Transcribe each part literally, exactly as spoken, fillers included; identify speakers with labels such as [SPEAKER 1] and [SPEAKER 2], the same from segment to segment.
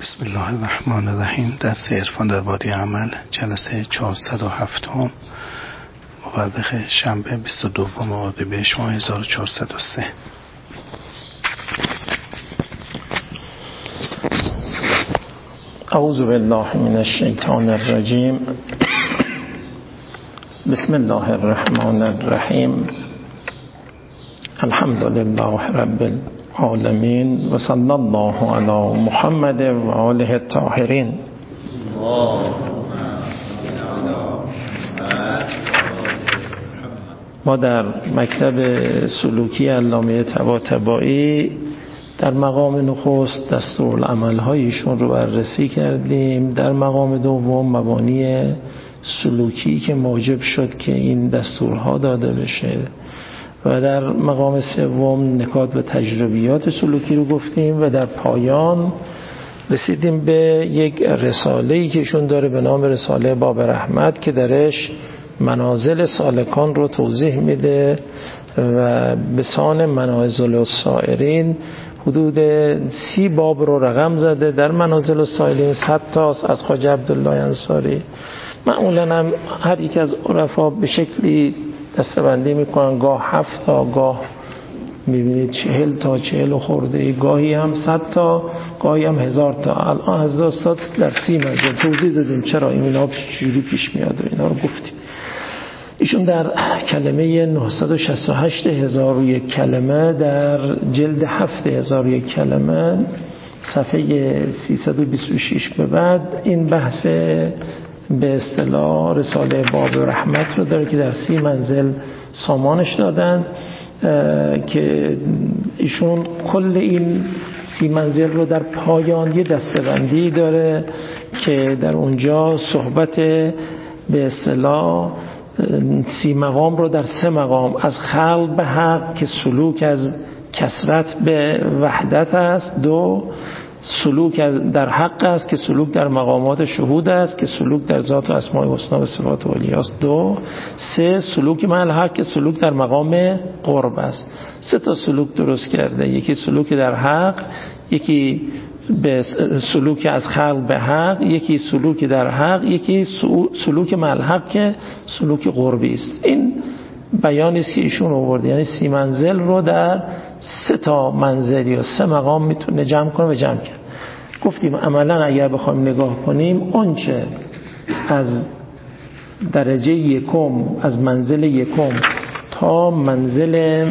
[SPEAKER 1] بسم الله الرحمن الرحیم. درس عرفان در وادی عمل، جلسه چهارصد و هفت مورخ شنبه بیست و دو اردیبهشت ماه هزار و چهارصد و سه.
[SPEAKER 2] اعوذ بالله من الشیطان الرجیم. بسم الله الرحمن الرحیم. الحمد لله رب العالمین و صلی الله علی محمد و آله الطاهرین. ما در مکتب سلوکی علامه طباطبایی در مقام نخست دستورالعمل‌های ایشون رو بررسی کردیم. در مقام دوم مبانی سلوکی که موجب شد که این دستورها داده بشه و در مقام سوم نکات و تجربیات سلوکی رو گفتیم و در پایان رسیدیم به یک رساله‌ای که ایشون داره به نام رساله باب رحمت که درش منازل سالکان رو توضیح میده و به سان منازل السائرین حدود سی باب رو رقم زده. در منازل السائرین صد تاست از خواجه عبدالله انصاری. معمولا هم هر یک از عرفا به شکلی دسته‌بندی میکنن، گاه هفت تا، گاه میبینید چهل تا چهل و خورده، گاهی هم صد تا، گاهی هم هزار تا. الان حضرت استاد در سی منزل توضیح دادیم چرا این اینا چجوری پیش میاد و اینا رو گفتیم. ایشون در کلمه نهصد و شصت و هشت هزار و یک کلمه در جلد هفت هزار و یک کلمه صفحه سیصد و بیست و شش به بعد این بحث به اصطلاح رساله باب رحمت رو داره که در سی منزل سامانش دادن که ایشون کل این سی منزل رو در پایان یه دسته‌بندی داره که در اونجا صحبت به اصطلاح سی مقام رو در سه مقام از خلق به حق که سلوک از کثرت به وحدت است، دو سلوک از در حق است که سلوک در مقامات شهود است که سلوک در ذات و اسماء الحسنا و صفات علی است، دو سه سلوک مع الحق که سلوک در مقام قرب است. سه تا سلوک درست کرده، یکی سلوک در حق، یکی به سلوک از خلق به حق، یکی سلوک در حق، یکی سلوک مع الحق که سلوک قربی است. این بیانی است که ایشون آورده، یعنی سی منزل رو در سه تا منزل یا سه مقام میتونه جمع کنه و جمع کرد. گفتیم عملا اگر بخوایم نگاه کنیم آنچه از درجه یکم از منزل یکم تا منزل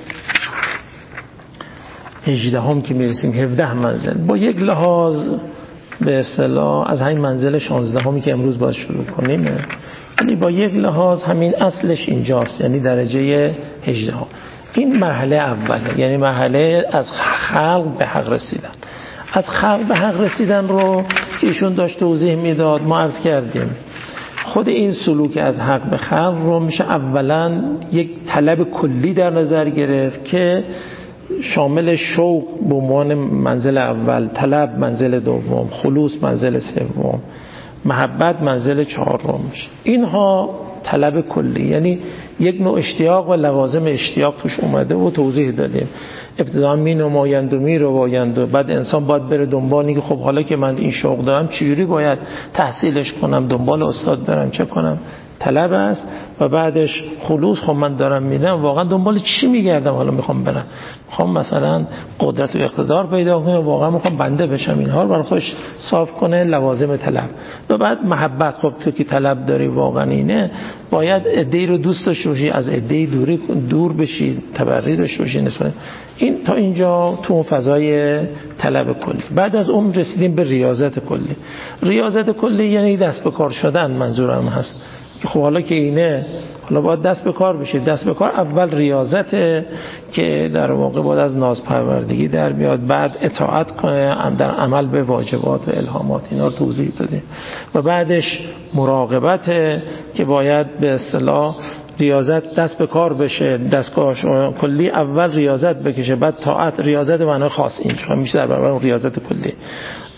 [SPEAKER 2] هجدهم که میرسیم هفده منزل با یک لحاظ به اصطلاح از همین منزل شانزدهمی که امروز باید شروع کنیم، یعنی با یک لحاظ همین اصلش اینجاست، یعنی درجه هجدهم. این مرحله اوله، یعنی مرحله از خلق به حق رسیدن. از خلق به حق رسیدن رو ایشون داشت توضیح میداد. ما عرض کردیم خود این سلوک از حق به خلق رو میشه اولا یک طلب کلی در نظر گرفت که شامل شوق به عنوان منزل اول، طلب منزل دوم، خلوص منزل سوم، محبت منزل چهارم میشه. اینها طلب کلی، یعنی یک نوع اشتیاق و لوازم اشتیاق توش اومده و توضیح دادیم. ابتدا می نمایند و می روایند و بعد انسان باید بره دنبال که خب حالا که من این شوق دارم چجوری باید تحصیلش کنم، دنبال استاد برم چه کنم، طلب است. و بعدش خلوص، خب من دارم میرم واقعا دنبال چی میگردم، حالا میخوام برم، میخوام مثلا قدرت و اقتدار پیدا کنم، واقعا میخوام بنده بشم، اینها رو برای خودش صاف کنه، لوازم طلب. و بعد محبت، خب تو که طلب داری واقعا اینه، باید عده‌ای رو دوست داشته باشی، از عده‌ای دوری دور بشی، تبری داشته باشی نسبت این. تا اینجا تو فضای طلب کلی. بعد از اون رسیدیم به ریاضت کلی. ریاضت کلی یعنی دست به کار شدن منظورم هست که خب حالا که اینه، حالا باید دست به کار بشه. دست به کار اول ریاضته که در واقع باید از نازپروردگی در بیاد، بعد اطاعت کنه در عمل به واجبات و الهامات، اینا رو توضیح داده. و بعدش مراقبته که باید به اصطلاح ریاضت دست به کار بشه، دستگاهش کلی اول ریاضت بکشه، بعد طاعت. ریاضت به معنای خاص اینجا میشه در برابر ریاضت کلی.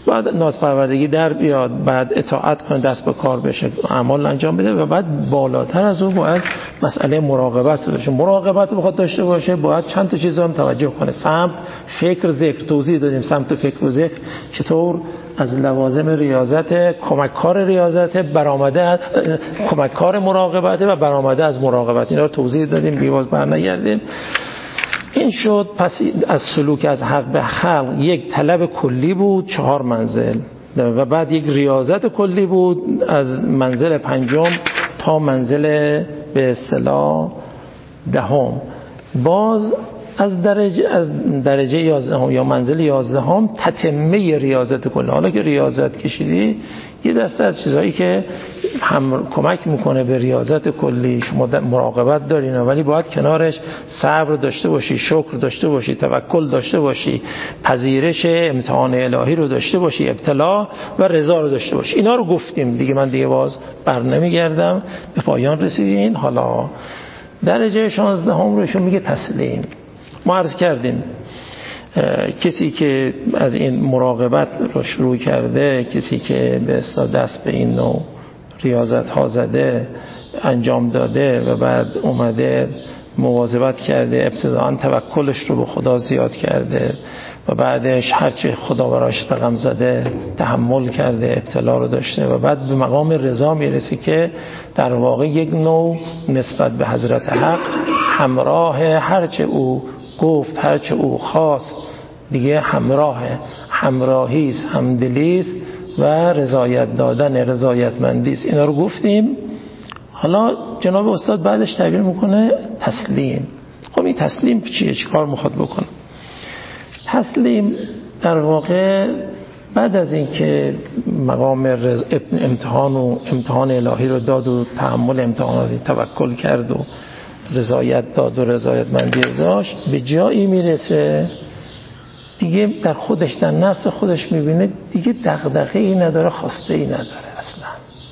[SPEAKER 2] بعد نازپروردگی در بیاد، بعد اطاعت کنه، دست به کار بشه، اعمال انجام بده و بعد بالاتر از اون باید مسئله مراقبت باشه. مراقبت بخواد داشته باشه باید چند تا چیز هم توجه کنه: سمت، فکر، ذکر. توضیح دادیم سمت و فکر و ذکر چطور از لوازم ریاضت، کمککار ریاضت، برآمده کمککار مراقبت و برآمده از مراقبت. اینا رو توضیح دادیم، دیگه باز برنگردیم. این شد پس از سلوک از حق به خلق یک طلب کلی بود، چهار منزل، و بعد یک ریاضت کلی بود از منزل پنجم تا منزل به اصطلاح دهم. باز از درجه از درجه یازدهم یا منزل یازدهم تتمه ریاضت کلی. حالا که ریاضت کشیدی یه دسته از چیزایی که هم کمک میکنه به ریاضت کلی، شما مراقبت دارین ولی باید کنارش صبر داشته باشی، شکر داشته باشی، توکل داشته باشی، پذیرش امتحان الهی رو داشته باشی، ابتلا و رضا رو داشته باشی. اینا رو گفتیم دیگه، من دیگه باز بر نمیگردم. به پایان رسیدین. حالا درجه شانزدهم رو ایشون میگه تسلیم. ما عرض کردیم کسی که از این مراقبت رو شروع کرده، کسی که به اصطلاح دست به این نوع ریاضت ها زده، انجام داده و بعد اومده مواظبت کرده، ابتداءً توکلش رو به خدا زیاد کرده و بعدش هرچه خدا براش رقم زده تحمل کرده، ابتلا رو داشته و بعد به مقام رضا میرسی که در واقع یک نوع نسبت به حضرت حق همراه هرچه او گفت، هرچه او خواست دیگه همراه، همراهیست، همدلیست و رضایت دادن، رضایتمندیست. اینا رو گفتیم. حالا جناب استاد بعدش تعبیر میکنه تسلیم. خب این تسلیم چیه؟ چی کار میخواد بکنه؟ تسلیم در واقع بعد از این که مقام رز... امتحان و امتحان الهی رو داد و تحمل امتحاناتی توکل کرد و رضایت داد و رضایتمندی داشت، به جایی میرسه دیگه در خودش، در نفس خودش میبینه دیگه دغدغه ای نداره، خواسته ای نداره اصلا.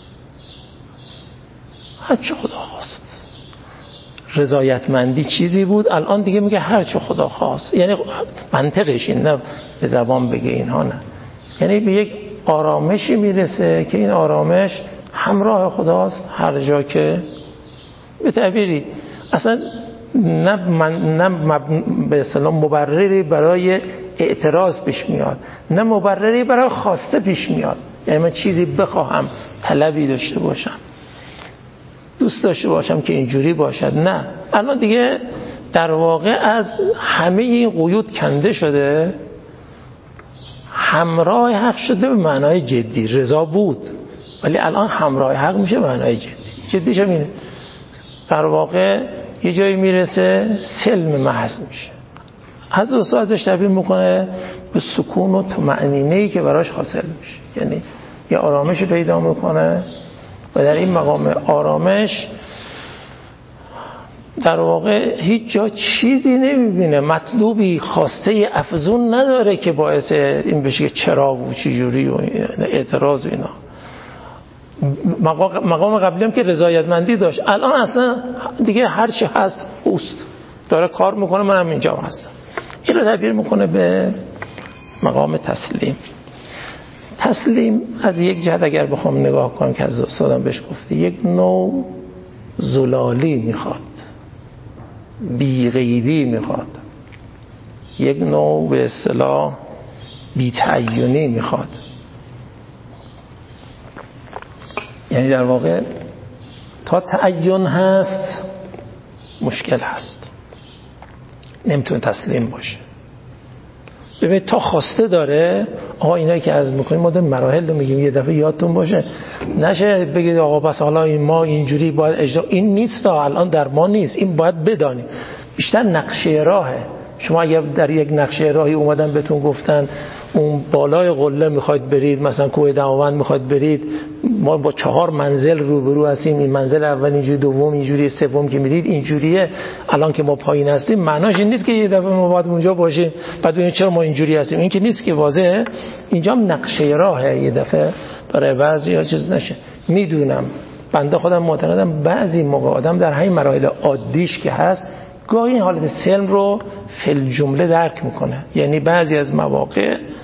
[SPEAKER 2] هرچه خدا خواست. رضایتمندی چیزی بود، الان دیگه میگه هرچه خدا خواست. یعنی منطقش این، نه به زبان بگه اینها، نه، یعنی به یک آرامشی میرسه که این آرامش همراه خداست هر جا که به تعبیری اصلا نه من نه به اصطلاح مبرری برای اعتراض پیش میاد، نه مبرری برای خواسته پیش میاد. یعنی من چیزی بخواهم، طلبی داشته باشم، دوست داشته باشم که اینجوری باشد، نه. الان دیگه در واقع از همه این قیود کنده شده، همراه حق شده به معنای جدی. رضا بود ولی الان همراه حق میشه به معنای جدی. جدیش هم اینه، در واقع یه جایی میرسه سلم محض میشه. از دوستا ازش تعبیر میکنه به سکون و طمأنینه‌ای که براش حاصل میشه، یعنی یه آرامش پیدا میکنه و در این مقام آرامش در واقع هیچ جا چیزی نمیبینه، مطلوبی، خواسته افزون نداره که باعث این بشه که چرا و چجوری و اعتراض و اینا. مقام قبلی هم که رضایتمندی داشت، الان اصلا دیگه هر چی هست اوست، داره کار میکنه، منم اینجا هستم. این رو تعبیر میکنه به مقام تسلیم. تسلیم از یک جهت اگر بخوام نگاه کنم که از استادم بهش گفته، یک نوع زلالی میخواد، بی‌قیدی میخواد، یک نوع به اصطلاح بی‌تعینی میخواد. یعنی در واقع تا تعین هست مشکل هست، نمیتونه تسلیم باشه. ببینید تا خواسته داره، آقا اینایی که عرض میکنیم ما در مراحل رو میگیم، یه دفعه یادتون باشه نشه بگید آقا بس حالا این ما اینجوری باید اجرا، این نیست، الان در ما نیست، این باید بدانیم. بیشتر نقشه راهه. شما اگر در یک نقشه راهی اومدن بهتون گفتن اون بالای قله میخواید برید، مثلا کوه دماوند میخواید برید، ما با چهار منزل روبرو هستیم، این منزل اول اینجوری، دوم اینجوری، سوم که میدید اینجوریه، الان که ما پایین هستیم معناش این نیست که یه دفعه ما باید اونجا باشیم بعد ببینیم چرا ما اینجوری هستیم. این که نیست که واضحه. اینجا هم نقشه راهه، یه دفعه برای بعضیا چیز نشه. میدونم بنده خودم معتقدم بعضی موقع آدم در همین مراحل عادیش که هست گاهی این حالت سلم رو فی الجمله درک میکنه، یعنی بعضی از مواقع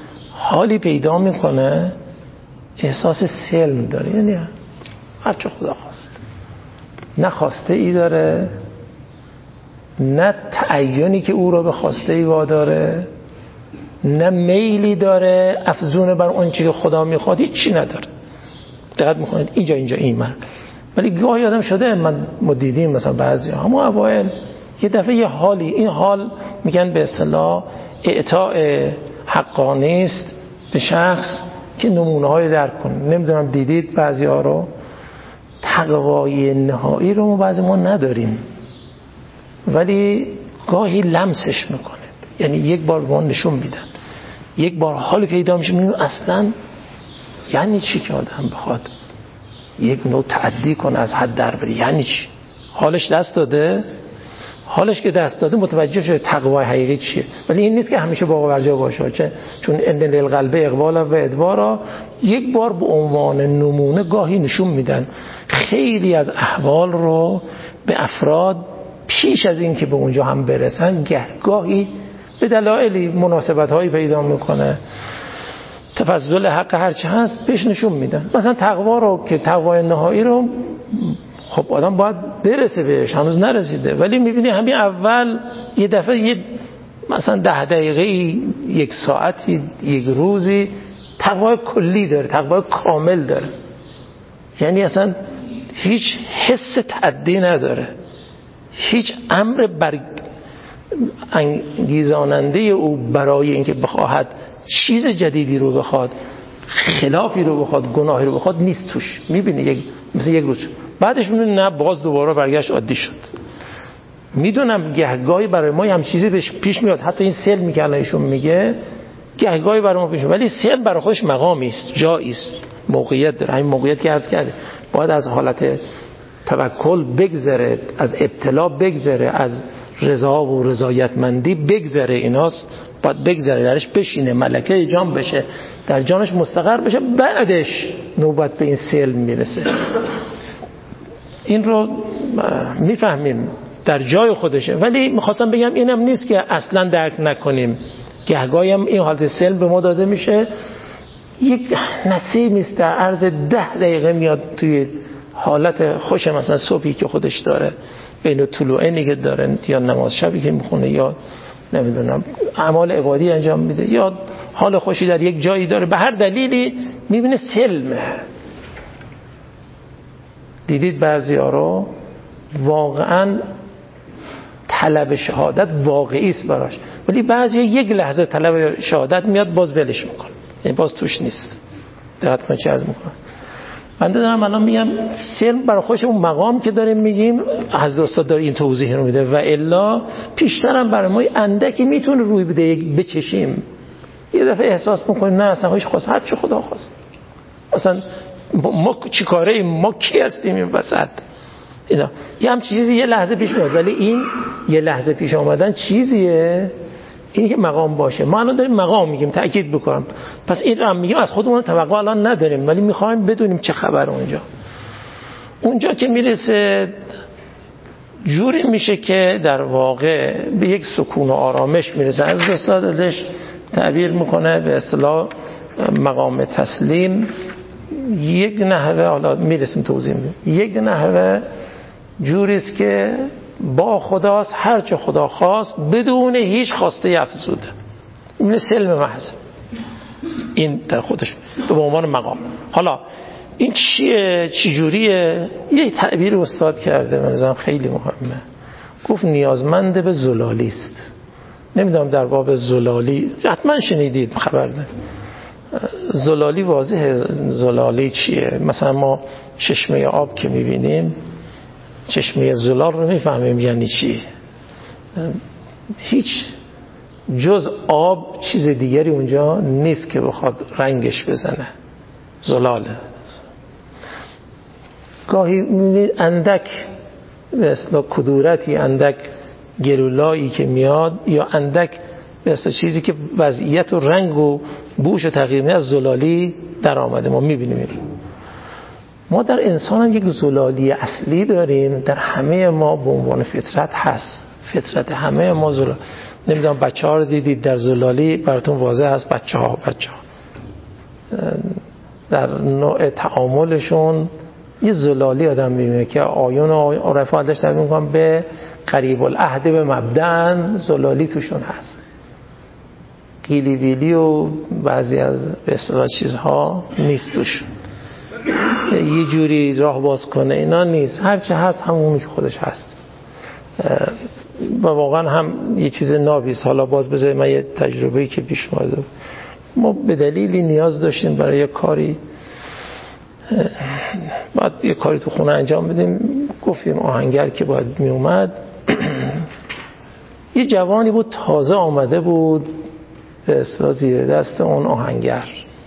[SPEAKER 2] حالی پیدا میکنه احساس سلم داره، یعنی هر چه خدا خواست، نه خواسته ای داره، نه تعینی که او را به خواسته ای واداره، نه میلی داره افزون بر اون چیزی که خدا میخواد، هیچ چی نداره. دقت میکنید اینجا اینجا این من ولی گاهی آدم شده، من ما دیدیم مثلا بعضی همون اوایل یه دفعه یه حالی، این حال میگن به اصطلاح اعطاء حقانی است به شخص که نمونه های درک کنه. نمیدونم دیدید بعضی ها رو، تقوای نهایی رو بعضی ما نداریم ولی گاهی لمسش میکنه، یعنی یک بار به ما نشون میدن، یک بار حال پیدا میشه، میبینیم اصلا یعنی چی که آدم بخواد یک نوع تعدی کنه، از حد در بره، یعنی چی؟ حالش دست داده، حالش که دست داده متوجه شده تقوای حقیقی چیه. ولی این نیست که همیشه باقی برجا باشه، چون ان للقلب اقبال و ادبارا یک بار به عنوان نمونه گاهی نشون میدن. خیلی از احوال رو به افراد پیش از این که به اونجا هم برسن گاهی به دلایلی مناسبت هایی پیدا میکنه، تفضل حق هرچی هست بهش نشون میدن. مثلا تقوا رو که تقوای نهایی رو خب آدم باید برسه بهش، هنوز نرسیده، ولی میبینی همین اول یه دفعه یه مثلا ده دقیقه یک ساعتی یک روزی تقوای کلی داره، تقوای کامل داره، یعنی اصلا هیچ حس تعدی نداره، هیچ امر بر انگیزاننده او برای اینکه بخواهد چیز جدیدی رو بخواد، خلافی رو بخواد، گناهی رو بخواد نیست توش. میبینی یک مثل یک روز بعدش میدونی نه باز دوباره برگشت عادی شد. میدونم گهگاهی برای ما هم چیزی پیش میاد، حتی این سلمی که الان ایشون میگه گهگاهی برای ما پیش میاد، ولی سلم برای خودش مقامی است، جایی است، موقعیت داره. همین موقعیت که عرض کرده باید از حالت توکل بگذره، از ابتلا بگذره، از رضا و رضایتمندی بگذره، ایناست باید بگذره، درش بشینه، ملکه جان بشه، در جانش مستقر بشه، بعدش نوبت به این سلم میرسه. این رو میفهمیم در جای خودشه، ولی میخواستم بگم اینم نیست که اصلا درک نکنیم. گهگاهی هم این حالت سلم به ما داده میشه، یک نسیمی است در عرض ده دقیقه میاد توی حالت خوش، مثلا صبحی که خودش داره، بین طلوعینی که داره، یا نماز شبی که میخونه، یا نمیدونم اعمال عبادی انجام میده، یا حال خوشی در یک جایی داره، به هر دلیلی میبینه سلمه. دیدید بعضی ها رو واقعا طلب شهادت واقعی است براش، ولی بعضی ها یک لحظه طلب شهادت میاد باز ولش میکنه، یعنی باز توش نیست. دقت کن چه از میکنه. بنده دارم الان میگم سلم برای خودش اون مقام که داریم میگیم، حضرت استاد داره این توضیح رو میده، و الا پیشترم برای ما اندکی میتونه روی بده، یک بچشیم یه دفعه احساس میکنیم نه اصلا هیچ خواست، هر چی خدا خواست، اصلا ما چی کاره ایم، ما کی هستیم این وسط. اینا یه هم چیزی یه لحظه پیش میاد، ولی این یه لحظه پیش آمدن چیزیه، این که مقام باشه. ما الان داریم مقام میگیم، تأکید بکنم، پس این رو هم میگیم از خودمون توقع الان نداریم، ولی میخوایم بدونیم چه خبر اونجا. اونجا که میرسه جوری میشه که در واقع به یک سکون و آرامش میرسه. از استاد ازش تعبیر میکنه به اصطلاح مقام تسلیم، یک نحوه، حالا میرسیم توضیح میدیم، یک نحوه جوریست که با خداست، هر چه خدا خواست بدون هیچ خواسته افزوده، این سلم محض، این در خودش به عنوان مقام. حالا این چیه، چی جوریه؟ یه تعبیر استاد کرده به نظرم خیلی مهمه، گفت نیازمند به زلالی است. نمیدونم در باب زلالی حتما شنیدید، خبر دارید زلالی واضحه. زلالی چیه؟ مثلا ما چشمه آب که میبینیم، چشمه زلال رو میفهمیم یعنی چی. هیچ جز آب چیز دیگری اونجا نیست که بخواد رنگش بزنه، زلاله. گاهی میبینید اندک به اصطلاح کدورتی، اندک گلولایی که میاد، یا اندک به اصطلاح چیزی که وضعیت و رنگ و بوش و تغییر میده از زلالی در آمده، ما میبینیم. ما در انسان هم یک زلالی اصلی داریم، در همه ما به عنوان فطرت هست، فطرت همه ما زلال. نمیدونم بچه ها رو دیدید در زلالی، براتون واضح هست بچه ها بچه ها در نوع تعاملشون یه زلالی آدم میبینه که آیون و عرفا ازش تعبیر میکنن به قریب العهد به مبدأ، زلالی توشون هست. قیلی بیلی و بعضی از به اصطلاح چیزها نیست توشون، یه جوری راه باز کنه اینا نیست، هرچه هست همونی که خودش هست و واقعا هم یه چیز نابیست. حالا باز بذارید من یه تجربه‌ای که پیش اومده، ما به دلیلی نیاز داشتیم برای یه کاری، باید یه کاری تو خونه انجام بدیم، گفتیم آهنگر که باید می اومد یه جوانی بود تازه آمده بود به اصطلاح زیر دست اون آهنگر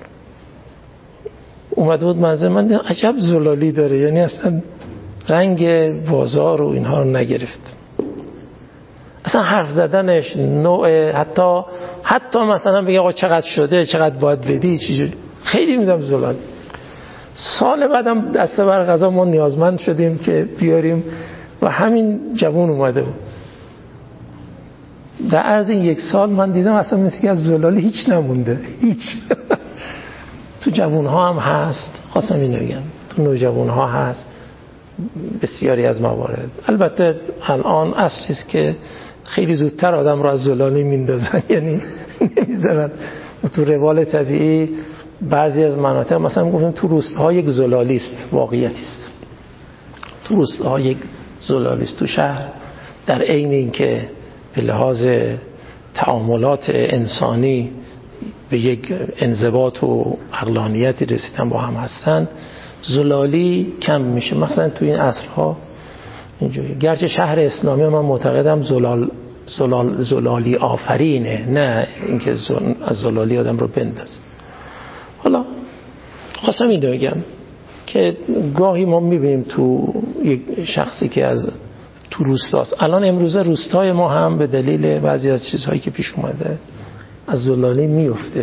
[SPEAKER 2] اومده بود، منظر من دیدم عجب زلالی داره، یعنی اصلا رنگ بازار و اینها رو نگرفت، اصلا حرف زدنش نوع حتی حتی مثلا بگه آقا چقدر شده، چقدر باید بدی، چیزی خیلی میدم زلالی. سال بعدم دسته بر قضا ما نیازمند شدیم که بیاریم و همین جوون اومده بود. در عرض این یک سال من دیدم اصلا مثل که از زلالی هیچ نمونده، هیچ. تو جوون ها هم هست، خواستم اینو بگم، تو نوجوان ها هست بسیاری از موارد. البته الان اصلی است که خیلی زودتر آدم رو از زلالی میندازن، یعنی نمیذارن. تو روال طبیعی بعضی از مناطق مثلا گفتن تو روستاها یک زلالی است، واقعیتی است، تو روستاها یک زلالی است. تو شهر در عین اینکه به لحاظ تعاملات انسانی به یک انضباط و عقلانیتی رسیدن با هم هستن، زلالی کم میشه. مثلا تو این عصرها اینجوری، گرچه شهر اسلامی من معتقدم زلال زلال زلالی آفرینه، نه اینکه از زلالی آدم رو بندازه. حالا خواستم این بگم که گاهی ما میبینیم تو یک شخصی که از تو روستاست، الان امروزه روستای ما هم به دلیل بعضی از چیزهایی که پیش اومده از زلالی میفته.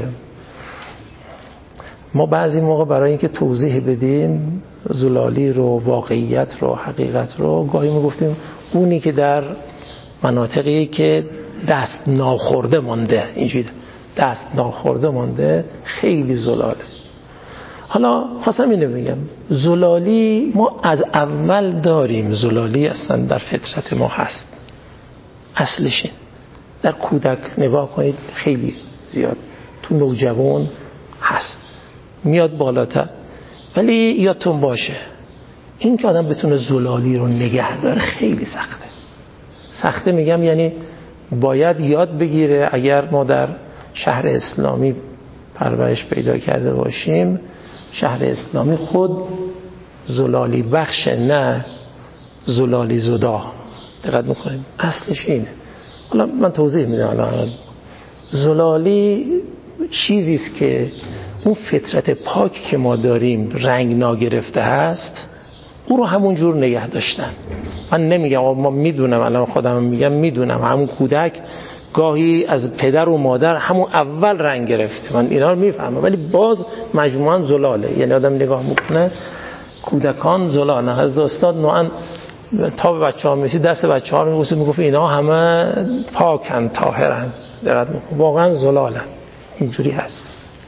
[SPEAKER 2] ما بعضی موقع برای اینکه توضیح بدیم زلالی رو، واقعیت رو، حقیقت رو، گاهی ما گفتیم اونی که در مناطقی که دست ناخورده مانده، اینجوری دست ناخورده مانده خیلی زلاله. حالا خواستم اینو بگم، زلالی ما از اول داریم، زلالی اصلا در فطرت ما هست، اصلش این. در کودک نگاه کنید خیلی زیاد، تو نوجوان هست، میاد بالاتر. ولی یادتون باشه این که آدم بتونه زلالی رو نگه داره خیلی سخته. سخته میگم یعنی باید یاد بگیره. اگر ما در شهر اسلامی پرورش پیدا کرده باشیم، شهر اسلامی خود زلالی بخش، نه زلالی زدا. دقت میکنیم اصلش اینه. حالا من توضیح میدم. الان زلالی چیزی است که اون فطرت پاک که ما داریم رنگ ناگرفته هست، او رو همون جور نگه داشتن. من نمیگم، ما میدونم، الان خودم میگم میدونم همون کودک گاهی از پدر و مادر همون اول رنگ گرفته، من اینا رو میفهمم، ولی باز مجموعاً زلاله. یعنی آدم نگاه میکنه کودکان زلاله. از استاد نوعاً تا به بچه ها میسی دست بچه ها رو میگوست، میگفت اینا همه پاکن طاهرن، واقعا زلاله. اینجوری هست.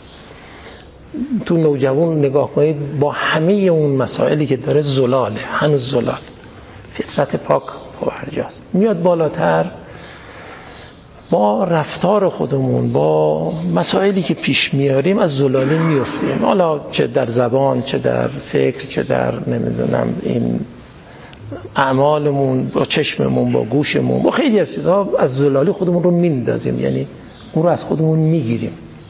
[SPEAKER 2] تو نوجوان نگاه کنید با همه اون مسائلی که داره زلاله، هنوز زلال، فطرت پاک پابرجاست. میاد بالاتر با رفتار خودمون، با مسائلی که پیش میاریم از زلالی میفتیم، حالا چه در زبان، چه در فکر، چه در نمیدونم این اعمالمون، با چشممون، با گوشمون، با خیلی از چیزها از زلالی خودمون رو میندازیم، یعنی اون رو از خودمون میگیریم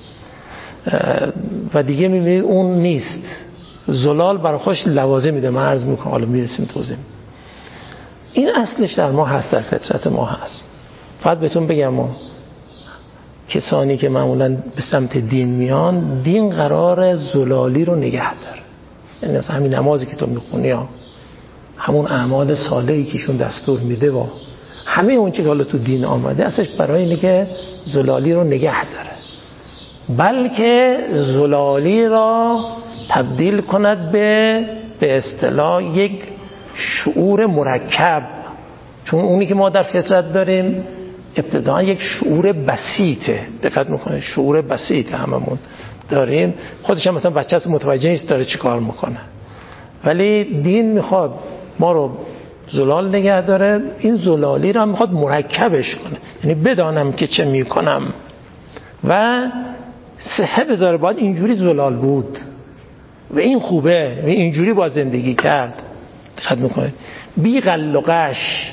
[SPEAKER 2] و دیگه میبینید اون نیست. زلال برای خودش لوازم میده. من عرض میکنم، حالا میرسیم توضیح. این اصلش در ما هست، در فطرت ما هست. فقط بهتون بگم ما کسانی که معمولا به سمت دین میان، دین قرار زلالی رو نگه داره. یعنی مثلا همین نمازی که تو میخونی ها، همون اعمال صالحی که ایشون دستور میده و همه اون چیزی که حالا تو دین آمده اصلش برای اینه که زلالی رو نگه داره، بلکه زلالی را تبدیل کند به به اصطلاح یک شعور مرکب. چون اونی که ما در فطرت داریم ابتداً یک شعور بسیطه. دقت میکنه، شعور بسیطه هممون داریم، خودش هم مثلا بچه هست متوجه نیست داره چی کار میکنه، ولی دین میخواد ما رو زلال نگه داره، این زلالی رو هم میخواد مرکبش کنه، یعنی بدانم که چه میکنم و صحه بذاره. باید اینجوری زلال بود و این خوبه و اینجوری با زندگی کرد. دقت میکنه بی غل و غش،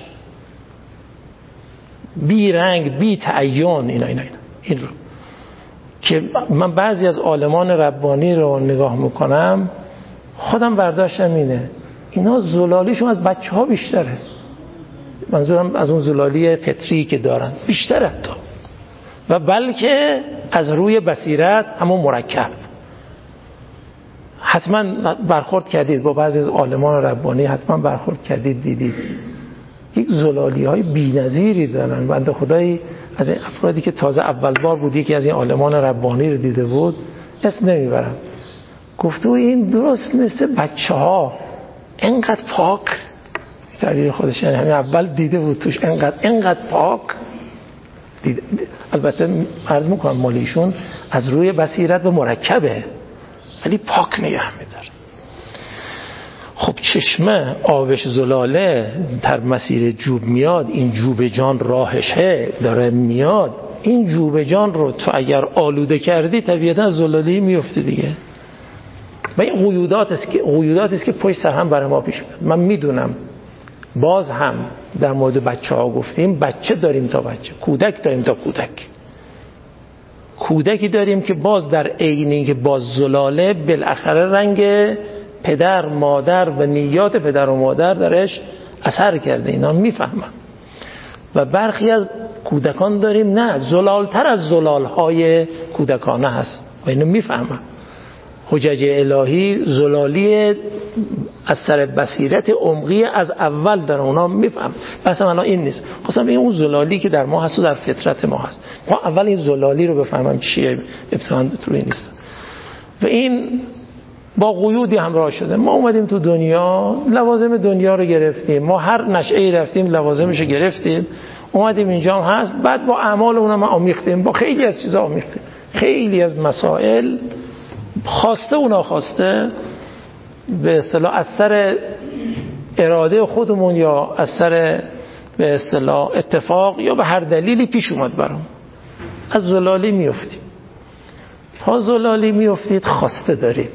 [SPEAKER 2] بی رنگ، بی تعین، اینا اینا اینا این رو که من بعضی از عالمان ربانی رو نگاه میکنم خودم برداشتم اینه، اینا زلالیشون از بچه ها بیشتره، منظورم از اون زلالی فطری که دارن بیشتره تا و بلکه از روی بصیرت همون مرکب. حتما برخورد کردید با بعضی از عالمان ربانی، حتما برخورد کردید دیدید یک زلالی های بی نظیری دارن. بنده خدایی از این افرادی که تازه اول بار بود یکی از این عالمان ربانی رو دیده بود، اسم نمیبرم، گفته این درست مثل بچه ها انقدر پاک، تعبیر خودش یعنی همین اول دیده بود توش انقدر انقدر پاک دیده. البته عرض میکنم مالیشون از روی بصیرت و مرکبه ولی پاک نگه میداره. خب چشمه آبش زلاله در مسیر جوب میاد، این جوب جان راهشه داره میاد، این جوب جان رو تو اگر آلوده کردی طبیعتا زلالی میفته دیگه. و این قیودات است که قیودات است که پشت سر هم برای ما پیش میاد. من میدونم باز هم در مورد بچه ها گفتیم، بچه داریم تا بچه، کودک داریم تا کودک. کودکی داریم که باز در عینی که باز زلاله بالاخره رنگ پدر مادر و نیات پدر و مادر درش اثر کرده، اینا میفهمن. و برخی از کودکان داریم نه زلالتر از زلالهای کودکانه هست و اینو میفهمن. حجج الهی زلالی از سر بصیرت عمقی از اول داره، اونا میفهم. بس الان این نیست، خواستم این اون زلالی که در ما هست و در فطرت ما هست، ما اول این زلالی رو بفهمم چیه، ابتداً تو این نیست. و این با قیودی همراه شده. ما اومدیم تو دنیا، لوازم دنیا رو گرفتیم، ما هر نشأه‌ای رفتیم لوازمش رو گرفتیم، اومدیم اینجا هم هست، بعد با اعمال اونم آمیختیم، با خیلی از چیزا آمیختیم، خیلی از مسائل خواسته و ناخواسته به اصطلاح از سر اراده خودمون یا از سر به اصطلاح اتفاق یا به هر دلیلی پیش اومد برام از زلالی میافتیم. تا زلالی میافتید خواسته دارید،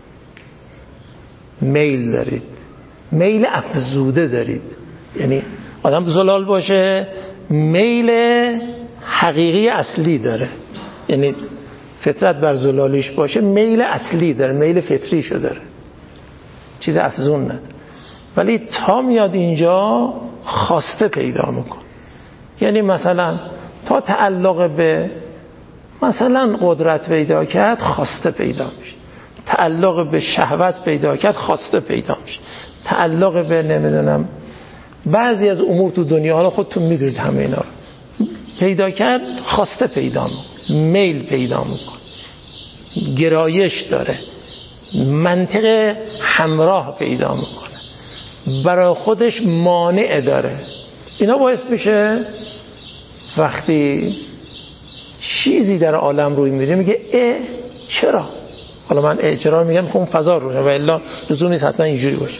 [SPEAKER 2] میل دارید، میل افزوده دارید. یعنی آدم زلال باشه میل حقیقی اصلی داره، یعنی فطرت بر زلالیش باشه میل اصلی داره، میل فطریشو داره، چیز افزون نداره. ولی تا میاد اینجا خواسته پیدا میکن. یعنی مثلا تا تعلق به مثلا قدرت پیدا کرد خواسته پیدا میشه، تعلق به شهوت پیدا کرد خواسته پیدا میشه، تعلق به نمیدونم بعضی از امور تو دنیا، حالا خودتون میدونید همه اینا رو پیدا کرد خواسته پیدا میکن، میل پیدا میکن، گرایش داره، منطق همراه پیدا میکنه، برای خودش مانع داره. اینا باعث میشه وقتی چیزی در عالم روی میده میگه اه چرا؟ حالا من اه چرا میگم خب فضا روی و الا لزوم نیست حتما اینجوری باشه.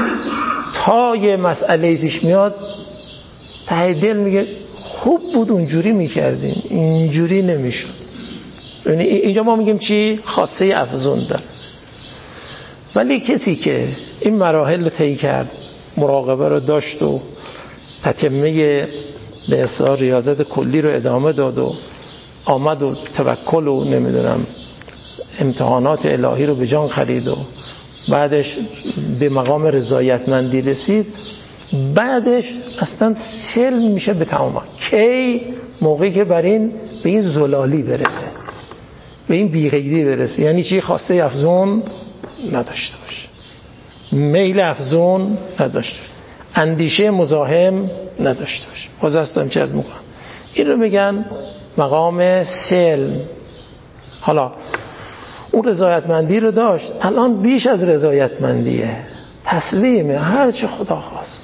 [SPEAKER 2] تا یه مسئله پیش میاد ته دل میگه خوب بود اونجوری میکردیم اینجوری نمیشد. یعنی اینجا ما میگیم چی؟ خاصه افزون داره. ولی کسی که این مراحل رو طی کرد، مراقبه رو داشت و تتمه به اصطلاح ریاضت کلی رو ادامه داد و آمد و توکل و نمیدونم امتحانات الهی رو به جان خرید و بعدش به مقام رضایتمندی رسید، بعدش اصلا سلم میشه به تمام. کی؟ موقعی که بر این به این زلالی برسه، به این بی‌قیدی برسه. یعنی چی؟ خواسته افزون نداشته باشه، میل افزون نداشته باشه، اندیشه مزاحم نداشته باشه. باز هستم چه از میکنم این رو میگن مقام سلم. حالا اون رضایتمندی رو داشت، الان بیش از رضایتمندیه، تسلیمه، هر چه خدا خواست.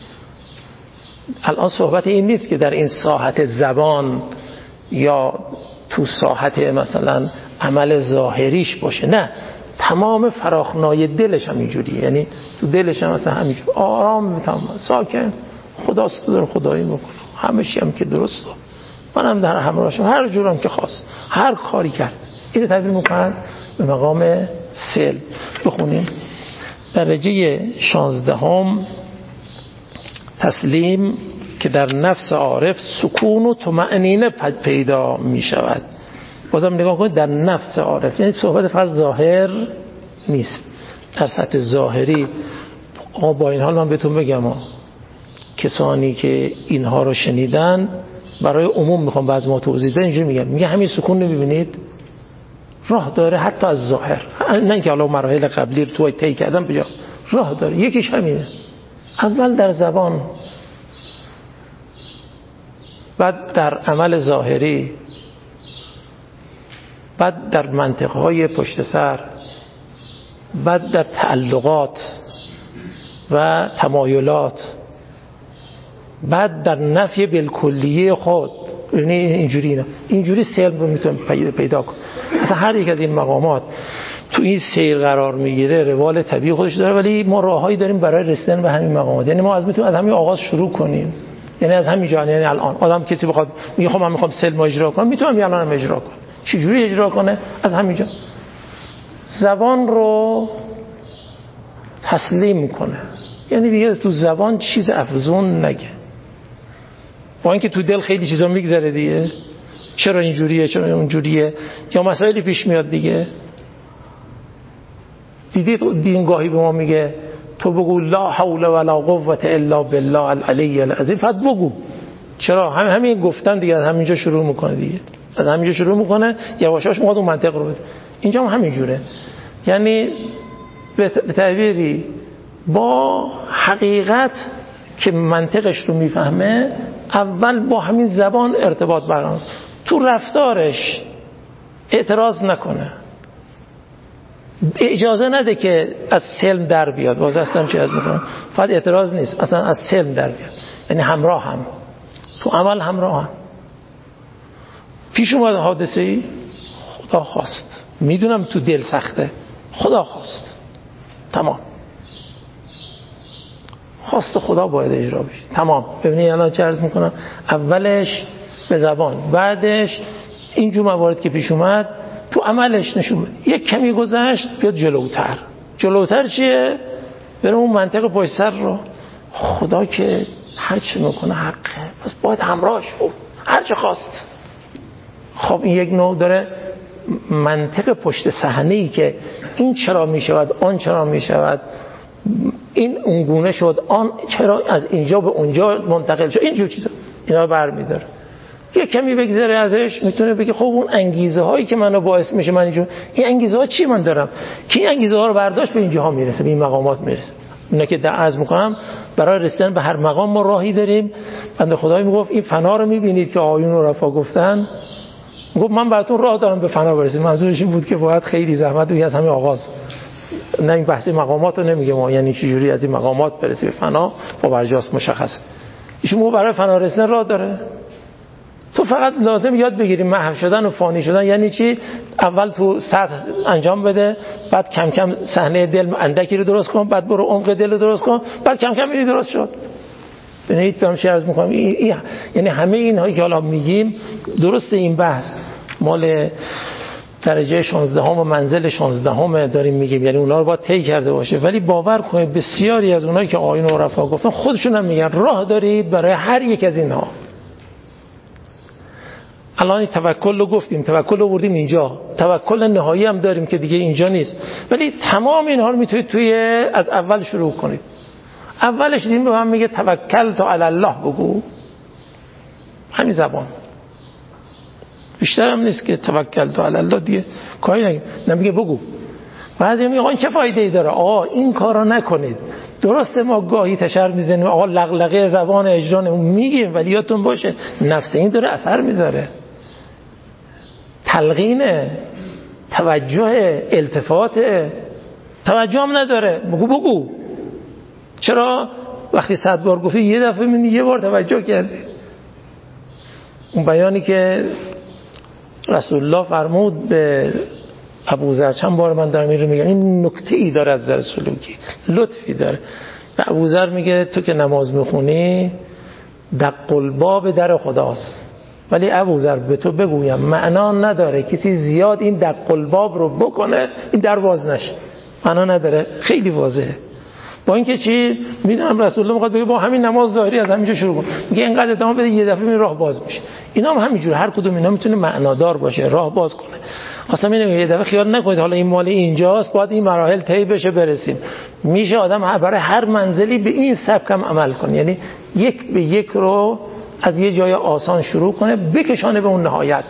[SPEAKER 2] الان صحبت این نیست که در این ساحت زبان یا تو ساحت مثلا عمل ظاهریش باشه، نه تمام فراخنای دلش هم اینجوریه، یعنی تو دلش هم مثلا همینجور آرام میتونم ساکن خداست داره خدایی میکنه، همه چی هم که درسته، منم در همراهشم هر جورم که خواست هر کاری کرد. اینو تعبیر میکنن به مقام سلم. بخونیم درجه شانزدهم تسلیم که در نفس عارف سکون و طمأنینه پیدا می شود. بازم نگاه کنید در نفس عارف، یعنی صحبت فقط ظاهر نیست، در سطح ظاهری. با این حال من بهتون بگم ها، کسانی که اینها رو شنیدن برای عموم میخوام بعض ما توضیح بدم، اینجوری میگن، میگه همین سکون رو میبینید راه داره حتی از ظاهر، نه اینکه حالا مراحل قبلی رو توی طی کردم بجا راه داره. یکیش همینه، اول در زبان، بعد در عمل ظاهری، بعد در منطقهای پشت سر، بعد در تعلقات و تمایلات، بعد در نفی بالکلیه خود. یعنی اینجوری اینا اینجوری سلم رو میتونم پیدا کنم. اصلا هر یک از این مقامات تو این سیر قرار میگیره، روال طبیعی خودش داره، ولی ما راههایی داریم برای رسیدن به همین مقامات. یعنی ما از میتونیم از همین آغاز شروع کنیم، یعنی از همین جا. یعنی الان آدم کسی بخواد میگه خب من میخوام سلم اجرا کنم، میتونم الانم اجرا کنم. چجوری اجرا کنه؟ از همینجا زبان رو تسلیم میکنه، یعنی دیگه تو زبان چیز افزون نگه، با اینکه تو دل خیلی چیزا میگذره دیگه، چرا اینجوریه چرا اونجوریه، یا مسائلی پیش میاد دیگه. دیدید دینگاهی به ما میگه تو بگو لا حول ولا قوة الا بالله العلی العظیم، فقط بگو. چرا؟ هم همین گفتن دیگه از همینجا شروع میکنه دیگه، از همینجا شروع میکنه یواشاش میخواد اون منطق رو بده. اینجا هم همینجوره، یعنی به تعبیری با حقیقت که منطقش رو میفهمه اول با همین زبان ارتباط برقرار، تو رفتارش اعتراض نکنه، اجازه نده که از سلم در بیاد. باز اصلا چی از میکنم فقط اعتراض نیست، اصلا از سلم در بیاد، یعنی همراه هم تو عمل همراه هم. پیش اومد حادثه ای، خدا خواست، میدونم تو دل سخته، خدا خواست، تمام، خواست خدا باید اجرا بشه، تمام. ببینید الان چه عرض میکنم، اولش به زبان، بعدش اینجور موارد که پیش اومد تو عملش نشون. یک کمی گذشت بیاد جلوتر. جلوتر چیه؟ بریم اون منطق پشت سر رو، خدا که هر چی میکنه حقه، پس باید همراهش بود هر چه خواست. خب این یک نوع داره منطق پشت صحنه‌ای که این چرا میشود، آن چرا میشود، این اونگونه شد، آن چرا از اینجا به اونجا منتقل شد، اینجور چیزا اینا برمی‌داره. یک کمی بگذره ازش میتونه بگه خب اون انگیزه هایی که منو باعث میشه من اینجور، این انگیزه ها چی من دارم که این انگیزه ها رو برداشت به اینجاها میرسه، به این مقامات میرسه. اینا که در عرض میکنم برای رسیدن به هر مقام ما راهی داریم. بنده خدای میگفت این فنا رو میبینید که آیون و رفا گفتن، گفت من براتون راه دارم به فنا برسید. منظورش این بود که باید خیلی زحمت بگیری از همین آغاز. نه این بحث مقامات رو نمیگه ما، یعنی چجوری از این مقامات برسی به فنا با برجاست مشخصه. ایشون برای فنا رسیدن راه داره. تو فقط لازم یاد بگیری محو شدن و فانی شدن یعنی چی. اول تو سطح انجام بده، بعد کم کم صحنه دل اندکی رو درست کن، بعد برو عمق دل رو درست کن، بعد کم کم میری درست شد. ببینید دارم چه عرض می‌کنم، یعنی همه اینهایی که حالا میگیم درست این بحث مال درجه شانزدهم و منزل شانزدهم داریم میگیم، یعنی اونا رو باید طی کرده باشه. ولی باور کنید بسیاری از اونایی که آیین و رفا گفتن خودشون هم میگن راه دارید برای هر یک از اینها. الان توکل رو گفتیم، توکل رو بردیم اینجا، توکل نهایی هم داریم که دیگه اینجا نیست، ولی تمام اینها رو میتونید توی از اول شروع کنید. اولش دیدیم به من میگه توکل تو علی الله بگو، همین زبان، بیشتر هم نیست که توکل تو علی الله دیگه کاری نگیم، نمیگه بگو. بعضی میگه آقا این چه فایده ای داره؟ آقا این کارو نکنید. درسته ما گاهی تشر میزنیم آقا لغلقه زبان اجرا میگیم، ولی یادتون باشه نفس این داره اثر میذاره. تلقین، توجه، التفات، توجه هم نداره بگو بگو. چرا؟ وقتی صد بار گفتی یه دفعه میبینی یه بار توجه کردی. اون بیانی که رسول الله فرمود به ابوذر، چند بار من دارم این رو میگم، این نکته ای داره از نظر سلوکی، لطفی داره. به ابوذر میگه تو که نماز میخونی دق الباب در خداست، ولی ابوذر به تو بگویم معنا نداره کسی زیاد این دق الباب رو بکنه این در باز نشه، معنا نداره، خیلی واضحه. با اینکه چی میدونم رسول الله میخواد بگه با همین نماز ظاهری از همینجا شروع کن، میگه اینقدر ادامه بده یه دفعه این راه باز میشه. اینا هم همینجوره، هر کدوم اینا میتونه معنادار باشه، راه باز کنه. خواستم اینو یه دفعه خیال نکنید حالا این مال اینجاست باید این مراحل طی بشه برسیم. میشه آدم برای هر منزلی به این سبک هم عمل کنه، یعنی یک به یک رو از یه جای آسان شروع کنه بکشانه به اون نهایت،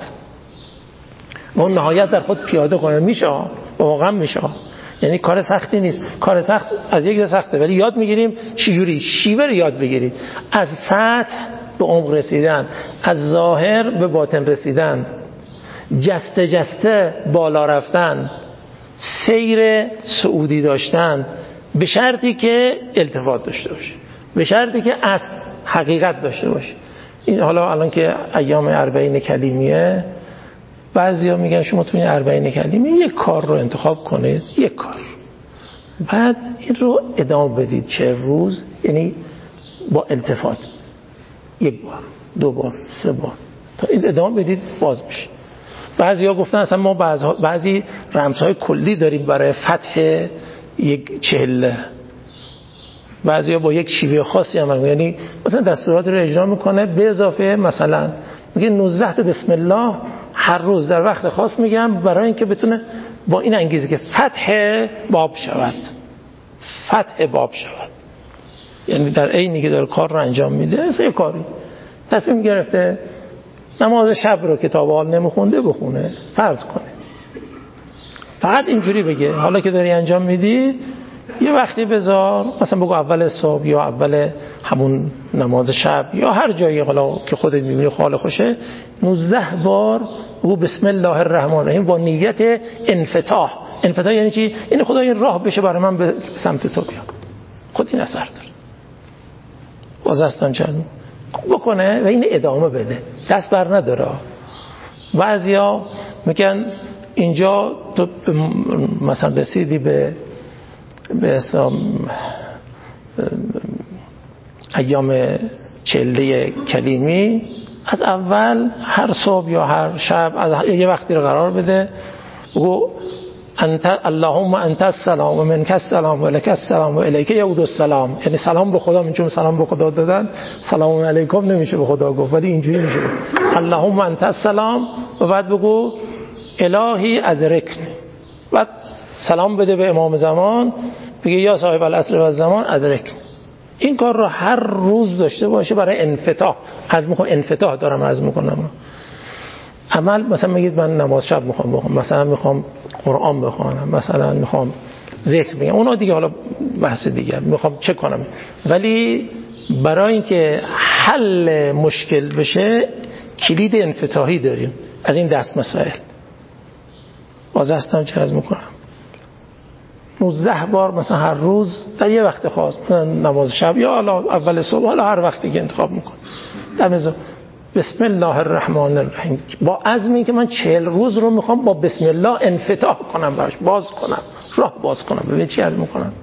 [SPEAKER 2] به اون نهایت در خود پیاده کنه. میشه، واقعا میشه، یعنی کار سختی نیست. کار سخت از یک جا سخته، ولی یاد میگیریم چجوری شیوه رو یاد بگیرید، از سطح به عمق رسیدن، از ظاهر به باطن رسیدن، جسته جسته بالا رفتن، سیر صعودی داشتن، به شرطی که التفات داشته باشه، به شرطی که اصل حقیقت داشته باشه. این حالا الان که ایام اربعین کلیمیه، بعضیا میگن شما تو این اربعین کلیمه یک کار رو انتخاب کنید، یک کار، بعد این رو ادامه بدید چه روز، یعنی با التفات یک بار، دو بار، سه بار، تا این ادامه بدید باز میشه. بعضیا گفتن اصلا ما بعضی رمزهای کلی داریم برای فتح یک چهله، بعضیا با یک شیوه خاصی عمل، یعنی مثلا دستورات رو اجرا میکنه به اضافه مثلا میگه نوزده تا بسم الله هر روز در وقت خاص میگم، برای اینکه بتونه با این انگیزه که فتح باب شود، فتح باب شود، یعنی در عینی که داره کار رو انجام میده سه کاری تصمیم گرفته نماز شب رو که تا به حال نمیخونده بخونه، فرض کنه، فقط اینجوری بگه حالا که داری انجام میدی یه وقتی بذار، مثلا بگو اول صبح یا اول همون نماز شب یا هر جایی حالا که خودت میبینی خاله خوشه، نوزده بار بگو بسم الله الرحمن الرحیم با نیت انفتاح. انفتاح یعنی چی؟ این خدا این راه بشه برای من به سمت تو بیام، خود این اثر داره. وازستان چند بکنه و این ادامه بده، دست بر نداره. بعضیا میگن اینجا تو مثلا رسیدی به به اسم ایام چله کلیمی، از اول هر صبح یا هر شب از یه وقتی رو قرار بده، بگو انت اللهم انت السلام و منک السلام و لک السلام و الیک یعود السلام، یعنی سلام به خدا، من چون سلام به خدا دادن سلام علیکم نمیشه به خدا گفت، ولی اینجوری میشه اللهم انت السلام و بعد بگو الهی ادرکنی، بعد سلام بده به امام زمان، بگه یا صاحب العصر و الزمان ادرکنی. این کار رو هر روز داشته باشه برای انفتاح. از میخوام انفتاح دارم از میکنم عمل. مثلا میگید من نماز شب میخوام بخونم، مثلا میخوام قرآن بخونم، مثلا میخوام ذکر بگم، اونا دیگه حالا بحث دیگه، میخوام چه کنم، ولی برای اینکه حل مشکل بشه کلید انفتاحی داریم از این دست مسائل. باز هستم چه از میکنم نوزده بار مثلا هر روز در یه وقت خاص، نماز شب یا حالا اول صبح، حالا هر وقتی که انتخاب میکنم، در مزا بسم الله الرحمن الرحیم، با عزمی که من چهل روز رو میخوام با بسم الله انفتاح کنم براش، باز کنم، راه باز کنم. ببین چی عرض میکنم،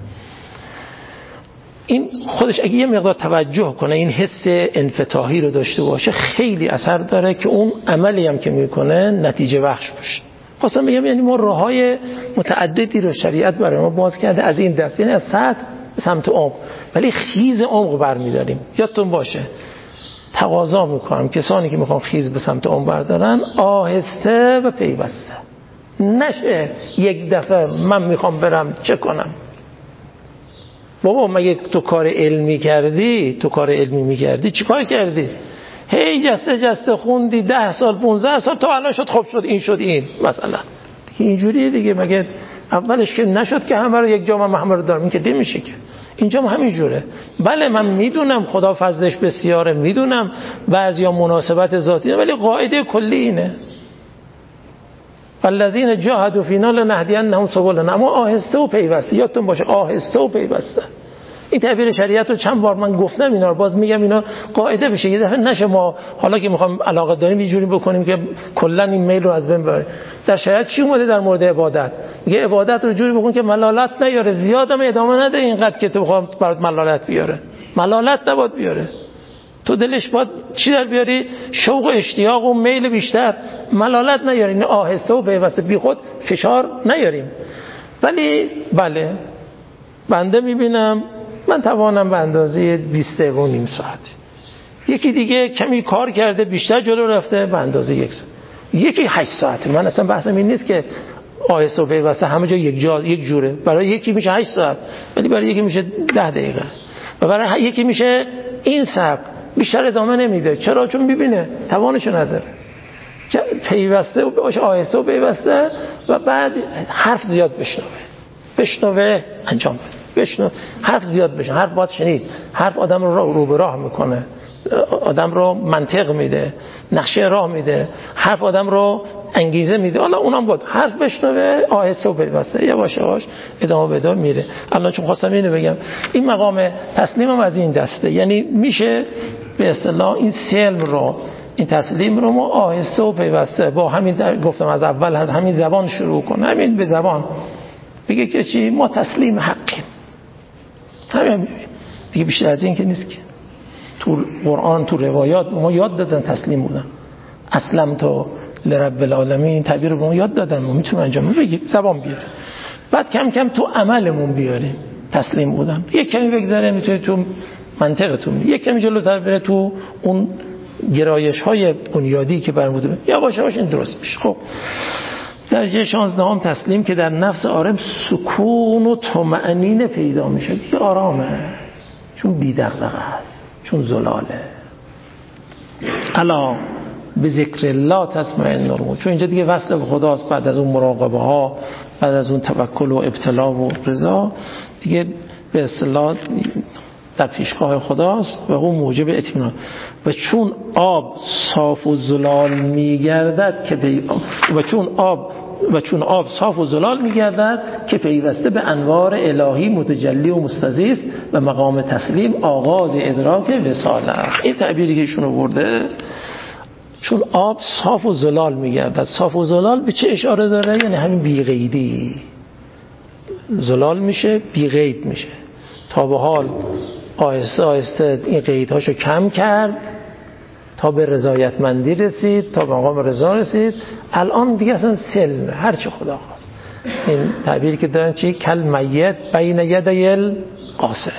[SPEAKER 2] این خودش اگه یه مقدار توجه کنه، این حس انفتاحی رو داشته باشه، خیلی اثر داره که اون عملی هم که میکنه نتیجه بخش باشه. خواستم بگم یعنی ما راههای متعددی رو شریعت برای ما باز کرده از این دست، یعنی از سطح به سمت عمق، ولی خیز عمق برمیداریم. یادتون باشه تقاضا میکنم کسانی که میخوان خیز به سمت عمق بردارن آهسته و پیوسته، نشه یک دفعه من میخوام برم چه کنم. بابا مگه تو کار علمی کردی؟ تو کار علمی میکردی چی کار کردی؟ هی جسته جسته خوندی ده سال پونزده سال تا الان شد خوب شد این شد این مثلا دیگه اینجوریه دیگه. مگه اولش که نشد که همه رو یک جا من محمد دارم، این که نمیشه که. اینجا هم همین جوره. بله من میدونم خدا فضلش بسیاره، میدونم بعضیا مناسبت ذاتی، ولی قاعده کلی اینه والذین جاهدوا فینا لنهدینهم سبلنا. اما آهسته و پیوسته، یادتون باشه آهسته و پیوسته. این تعبیر شریعت رو چند بار من گفتم، اینا رو باز میگم، اینا قاعده بشه، یه دفعه نشه ما حالا که میخوام علاقه داریم یه جوری بکنیم که کلا این میل رو از بین ببریم. در شریعت چی اومده در مورد عبادت؟ میگه عبادت رو جوری بکن که ملالت نیاره، زیادم ادامه نده اینقدر که تو بخوام برات ملالت بیاره. ملالت نباید بیاره، تو دلش باید چی در بیاری؟ شوق و اشتیاق و میل بیشتر. ملالت نیاری، نه آهسته و پیوسته بی خود فشار نیاریم. ولی بله بنده میبینم من توانم به اندازه بیست دقیقه و نیم ساعت، یکی دیگه کمی کار کرده بیشتر جلو رفته به اندازه یک ساعت، یکی هشت ساعته. من اصلا بحثم این نیست که آهسته و پیوسته همه جا یک جا یک جوره. برای یکی میشه هشت ساعت ولی برای یکی میشه ده دقیقه و برای یکی میشه این سبک، بیشتر ادامه نمیده. چرا؟ چون ببینه توانشو نداره. پیوسته باشه، آهسته و پیوسته، و بعد حرف زیاد بشنوه بشنوه انجام بده، بشنوه حرف زیاد بشنوه. حرف باید شنید. حرف آدم رو رو به راه میکنه، آدم رو منطق میده، نقشه راه میده، حرف آدم رو انگیزه میده. حالا اونم بود حرف بشنوه آهسته و پیوسته، یواش یواش ادامه بده میره. الان چون خواستم اینو بگم، این مقام تسلیمم از این دسته، یعنی میشه به اصطلاح این سلم رو، این تسلیم رو ما آهسته و پیوسته با همین گفتم از اول از همین زبان شروع کن، همین به زبان بگه که چی؟ ما تسلیم حقیم. همین دیگه، بیشتر از این که نیست. که تو قرآن تو روایات ما یاد دادن تسلیم بودن. اسلم تو لرب العالمین تعبیر رو ما یاد دادن، ما میتونیم انجام بگیم، زبان بیاریم، بعد کم کم تو عملمون بیاریم تسلیم بودن. یک کمی بگذره میتونه تو منطقتون، یک کمی جلوتر بره تو اون گرایش های بنیادی که برموده، یواش یواش این درست میشه. خب درجه شانزدهم تسلیم که در نفس عارف سکون و طمأنینه پیدا میشه. دیگه آرامه، چون بی دغدغه است، چون زلاله. الا به ذکر الله تطمئن القلوب، چون اینجا دیگه وصل به خداست. بعد از اون مراقبه ها، بعد از اون توکل و ابتلا و رضا، دیگه به اصطلاح در پیشگاه خداست و اون موجب اطمینان. و چون آب صاف و زلال میگردد که پی... و چون آب و چون آب صاف و زلال میگردد که پیوسته به انوار الهی متجلی و مستضیف و مقام تسلیم آغاز ادراک وصال. این تعبیری که ایشون آورده، چون آب صاف و زلال میگردد، صاف و زلال به چه اشاره داره؟ یعنی همین بی قیدی زلال میشه، بی قید میشه. تا به حال آهسته آهسته این قیدهاشو کم کرد تا به رضایتمندی رسید، تا به مقام رضا رسید. الان دیگه اصلا سلم، هر چی خدا خواست. این تعبیری که دارن چی؟ کل میت بین یدی القاصر.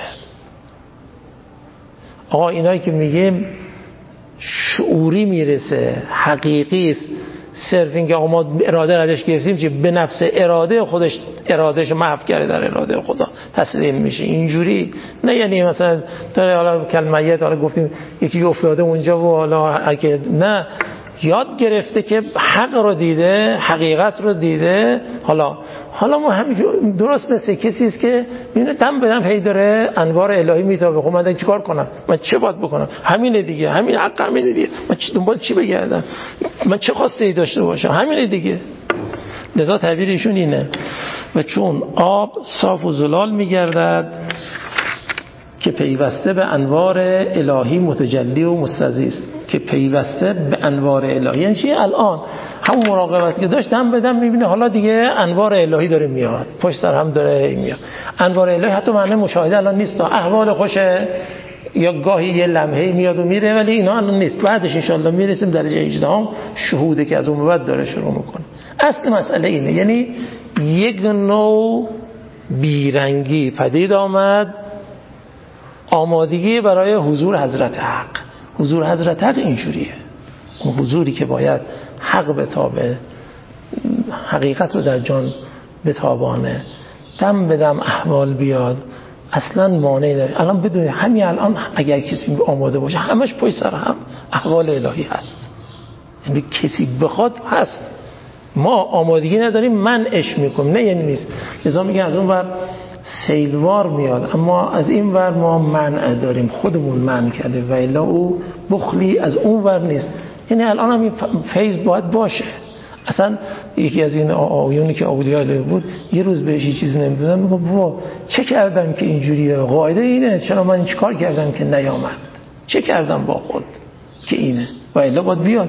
[SPEAKER 2] آقا اینایی که میگیم شعوری میرسه، حقیقی است، صرف اینکه آقا ما اراده ازش گرفتیم چی؟ به نفس اراده خودش ارادهش محو کرده در اراده خدا تسلیم میشه. اینجوری نه، یعنی مثلا داره حالا کلمه‌یت حالا گفتیم یکی افتاده اونجا و حالا اگه نه، یاد گرفته که حق رو دیده، حقیقت رو دیده. حالا حالا ما همین درست مثل کسی است که میونه دم به دم هی داره انوار الهی میتابه. خب من چیکار کنم؟ من چه باید بکنم؟ همینه دیگه، همین حق همینه دیگه. من دنبال چی بگردم؟ من چه خواسته ای داشته باشم؟ همینه دیگه. لذا تعبیر ایشون اینه. و چون آب صاف و زلال میگردد که پیوسته به انوار الهی متجلی و مستضیف، که پیوسته به انوار الهی. یعنی چی؟ الان همون مراقبتی که داشت دم به دم میبینه حالا دیگه انوار الهی داره میاد، پشت سر هم داره میاد. انوار الهی حتی معنی مشاهده الان نیست، احوال خوشه یا گاهی یه لمحه‌ای میاد و میره، ولی اینا الان نیست. بعدش ان شاءالله میرسیم درجه هجدهم شهوده که از اون بعد داره شروع میکنه. اصل مسئله اینه، یعنی یک نوع بیرنگی پدید آمد، آمادگی برای حضور حضرت حق. حضور حضرت حق اینجوریه، اون حضوری که باید حق بتابه، حقیقت رو در جان بتابانه، دم به دم احوال بیاد، اصلا مانعی نداره. الان بدون همین الان اگر کسی آماده باشه همش پای سر هم احوال الهی هست، یعنی کسی بخواد هست. ما آمادگی نداریم، منعش میکنیم، نه یعنی نیست. لذا میگه از اون ور سیلوار میاد، اما از این ور ما منع داریم، خودمون منع کرده و الا او بخلی از اون ور نیست. یعنی الان هم این فیض باید باشه، اصلا یکی از این آقایونی که اولیاء بود یه روز بهش یه چیزی نمیدونم، میگه بابا چه کردم که اینجوریه؟ قاعده اینه، چرا من این کار کردم که نیامد؟ چه کردم با خود که اینه؟ و الا باید بیاد.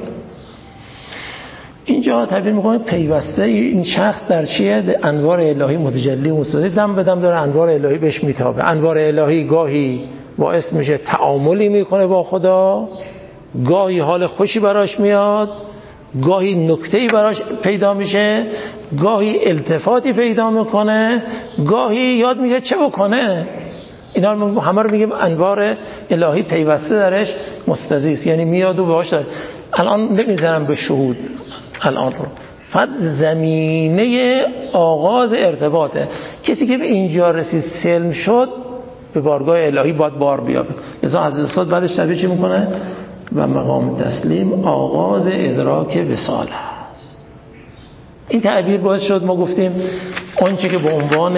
[SPEAKER 2] اینجا تعبیر میکنه پیوسته این شخص در چیه؟ انوار الهی متجلی مستضی، دم به دم داره انوار الهی بهش میتابه. انوار الهی گاهی باعث میشه تعاملی میکنه با خدا، گاهی حال خوشی براش میاد، گاهی نکته‌ای براش پیدا میشه، گاهی التفاتی پیدا میکنه، گاهی یاد میگه چه بکنه. اینا همه رو میگیم انوار الهی پیوسته درش مستضی است، یعنی میاد و باهاش داره. الان نمیذارم به شهود الان رو فقط زمینه آغاز ارتباطه. کسی که به اینجا رسید سلم شد به بارگاه الهی باید بار بیابه. لذا حضرت استاد بعدش تعبیر چی میکنه؟ و مقام تسلیم آغاز ادراک وصال است. این تعبیر باعث شد ما گفتیم آنچه که به عنوان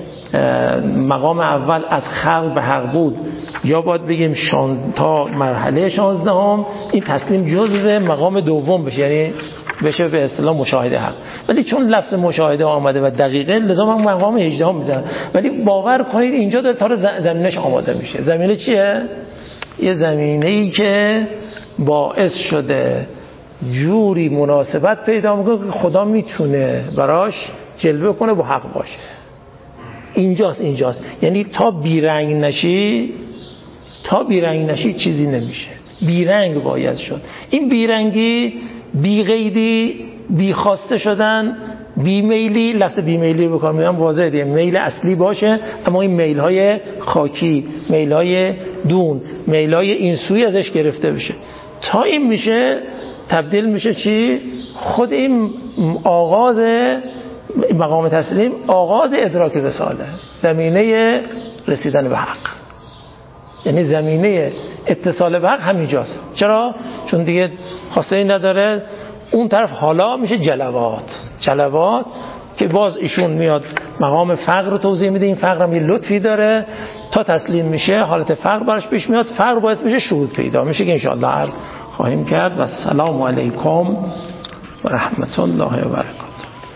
[SPEAKER 2] مقام اول از خلق به حق بود، یا باید بگیم شان تا مرحله شانزدهم، این تسلیم جزء مقام دوم بشه، یعنی بشه به اصطلاح مشاهده حق. ولی چون لفظ مشاهده آمده و دقیقه، لذا من مقام هجدهم میذارم. ولی باور کنید اینجا داره تا زمینش آماده میشه. زمینه چیه؟ یه زمینه‌ای که باعث شده جوری مناسبت پیدا میکنه که خدا میتونه براش جلوه کنه با حق باشه. اینجاست اینجاست یعنی تا بیرنگ نشی تا بیرنگ نشی چیزی نمیشه. بیرنگ باید شد. این بیرنگی، بی قیدی، بی خواسته شدن، بی میلی، لفظ بی میلی بکار میام واضحه دیگه، میل اصلی باشه، اما این میل های خاکی، میل های دون، میل های این سوی ازش گرفته بشه. تا این میشه تبدیل میشه چی؟ خود این آغاز مقام تسلیم آغاز ادراک وصاله، زمینه رسیدن به حق، یعنی زمینه اتصال به حق همینجاست. چرا؟ چون دیگه خواسته ای نداره. اون طرف حالا میشه جلوات، جلوات که باز ایشون میاد مقام فقر رو توضیح میده. این فقر هم یه لطفی داره، تا تسلیم میشه حالت فقر براش پیش میاد، فقر باعث میشه شهود پیدا میشه که انشاءالله عرض خواهیم کرد. و السلام علیکم و رحمت الله و برکاته.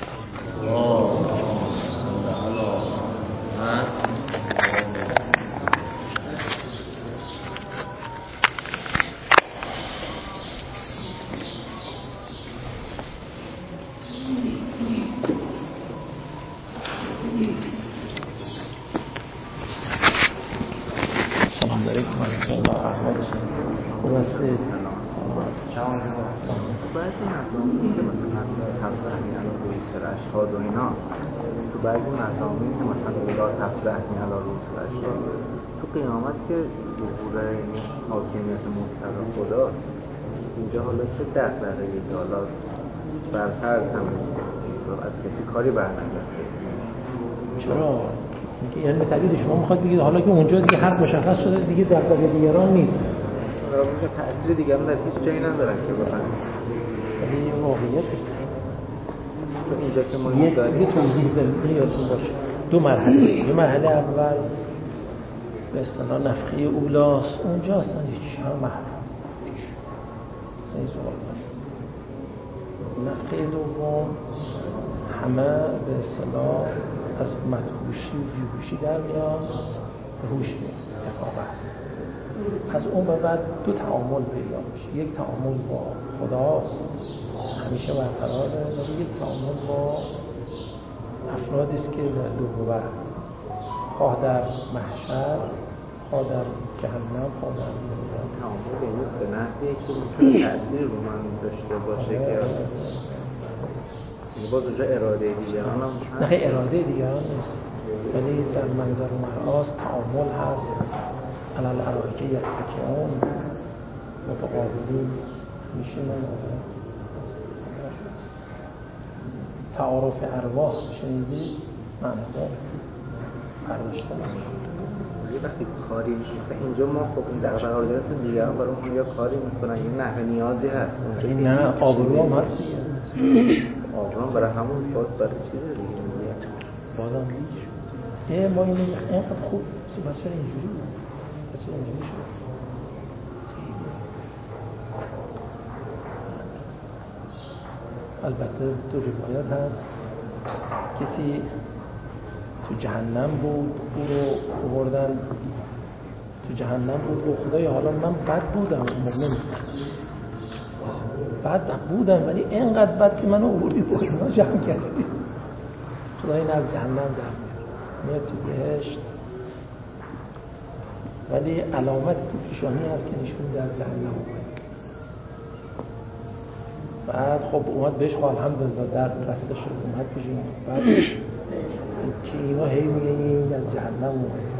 [SPEAKER 3] اشهاد و اینا تو بعضی مضامین که مثلا لا تفزحنی علی رؤوس الاشهاد، تو قیامت که ظهور حاکمیت مطلق خداست، اینجا حالا چه دغدغه‌ای که حالا برفرض هم از کسی کاری برنگرفته؟
[SPEAKER 2] چرا؟ یعنی به تعبیر شما میخواد بگید حالا که اونجا دیگه حق مشخص شده دیگه دغدغه دیگران نیست،
[SPEAKER 3] اونجا تأثیر دیگران در هیچ جایی ندارن که بخوان.
[SPEAKER 2] ولی این واقعیت
[SPEAKER 3] اینجا که ما
[SPEAKER 2] یک
[SPEAKER 3] داریم
[SPEAKER 2] یه توضیح بدید یادتون باشه. دو مرحله. یه مرحله اول به اصطلاح نفخه اولاست، اونجا اصلا هیچ هم محرم اصلا این سوال نیست. نفخه دوم همه به اصطلاح از مدهوشی و بیهوشی در میاد به هوش میاد، افاقه هست. از اون به بعد دو تعامل پیدا میشه. یک تعامل با خداست همیشه برقراره، ولی یک تعامل با افرادی است که در دو بر، خواه در محشر، خواه در جهنم، خواه در دنیا.
[SPEAKER 3] تعامل یعنی به نحوی که میتونه تأثیر رو من داشته باشه که باز اونجا اراده دیگران هم
[SPEAKER 2] نه اراده دیگران نیست، ولی در منظر مرآس تعامل هست. علل ارائک یتکئون متقابلین میشینن. تعارف ارواح شنیدی؟ معنی داره برداشته نمیشه.
[SPEAKER 3] وقتی کاری میشه اینجا ما خب این در قرارداد دیگران برای اون یا کاری میکنن یا نحوه نیازی هست اونجا.
[SPEAKER 2] نه آبرو هم هست دیگه.
[SPEAKER 3] آبرو هم برای همون باز برای چیزه دیگه
[SPEAKER 2] بازم دیگه یه ما اینو اینقدر خوب بس چرا اینجوری بود بس چرا اینجوری شد. البته دو روایت هست. کسی تو جهنم بود، او رو آوردن تو جهنم بود و خدایا حالا من بد بودم، مؤمن بد بودم ولی اینقدر بد که منو آوردی با اینا جمع کردی، خدا این از جهنم در میاد تو بهشت، ولی علامت تو پیشانی هست که نشون میده از جهنم اومد. بعد خب اومد بهش خب الحمدلله در رسته شد، اومد پیشون. بعد که اینا هی میگه این از جهنم اومد.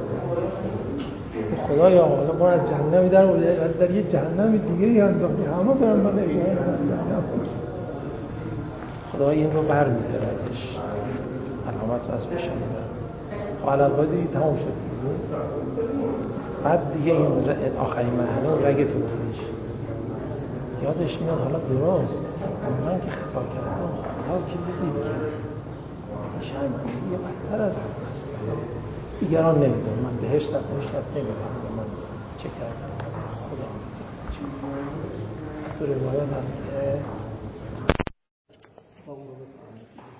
[SPEAKER 2] خدایا حالا ما از جهنمی در اومد، در یه جهنم دیگه ای هم داریم، همه دارن من اشاره از جهنم. خدا این رو بر میداره ازش، علامت رو از پیشانی بر. خب علامت دیگه تمام شد. بعد دیگه این آخرین مرحله اون رگ توبهش یادش میاد. حالا درست من که خطا کردم، خدا که بدید که شاید من یه بدتر از دیگران نمیدونم، من بهشت هست نمیشه هست نمیدونم من چه کردم. خدا تو روایت هست که